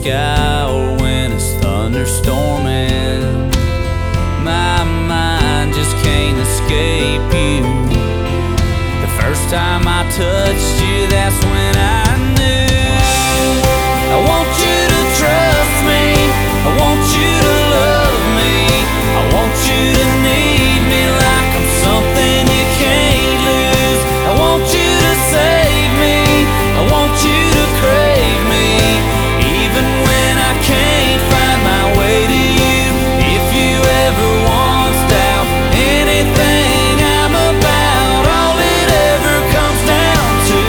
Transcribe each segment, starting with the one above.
sky or when it's thunderstorming. My mind just can't escape you. The first time I touched you, that's when I knew. I want you to trust me, I want you to love me, I want you to need me like I'm something you can't lose. I want you to save me, I want you to crave me, even when I can't find my way to you. If you ever once doubt anything I'm about, all it ever comes down to,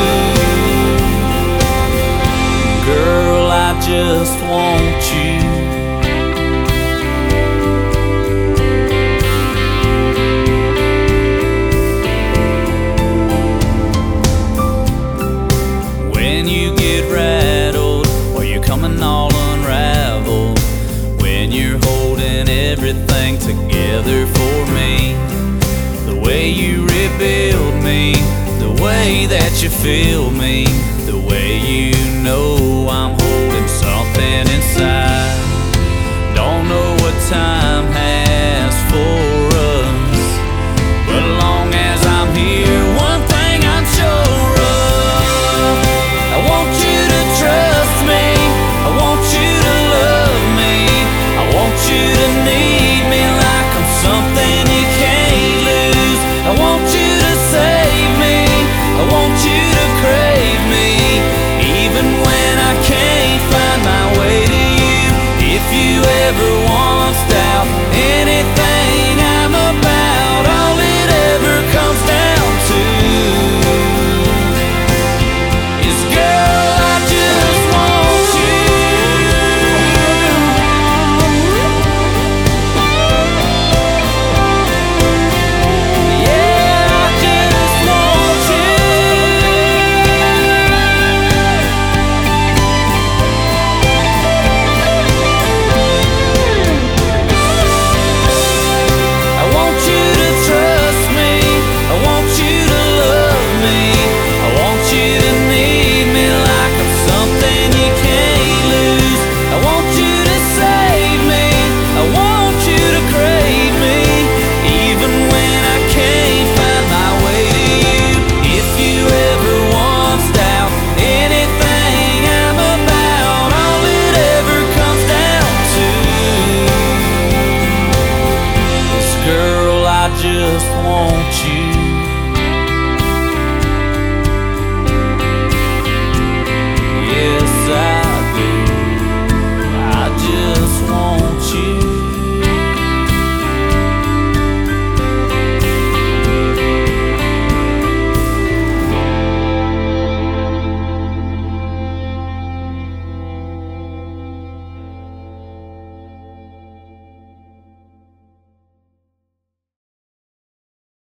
girl, I just want you. When you get rattled or you're coming all unraveled, when you're holding everything together for me, the way you rebuild me, the way that you feel me, the way you know